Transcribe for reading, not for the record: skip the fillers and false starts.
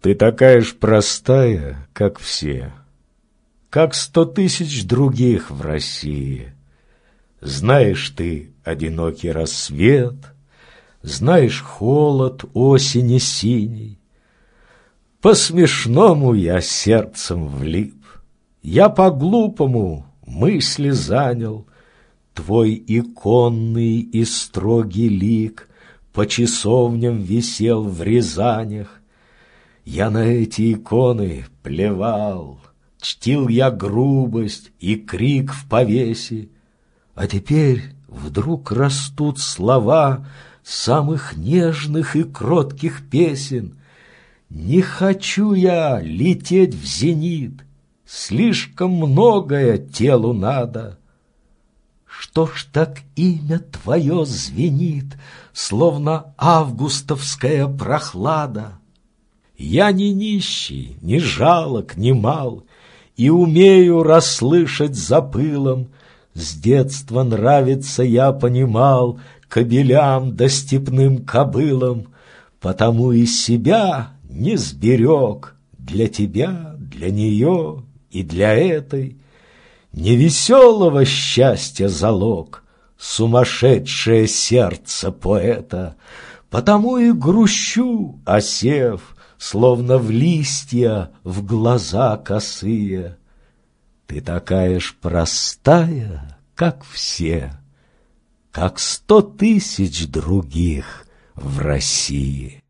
Ты такая ж простая, как все, как 100 тысяч других в России. Знаешь ты одинокий рассвет, знаешь холод осени синий. По-смешному я сердцем влип, я по-глупому мысли занял. Твой иконный и строгий лик по часовням висел в Рязанях. Я на эти иконы плевал, чтил я грубость и крик в повесе. А теперь вдруг растут слова самых нежных и кротких песен. Не хочу я лететь в зенит, слишком многое телу надо. Что ж так имя твое звенит, словно августовская прохлада? Я не нищий, не жалок, не мал, и умею расслышать за пылом. С детства нравится, я понимал, кобелям да степным кобылам, потому и себя не сберег для тебя, для нее и для этой. Невеселого счастья залог, сумасшедшее сердце поэта, потому и грущу, осев, словно в листья в глаза косые. Ты такая ж простая, как все, как 100 тысяч других в России.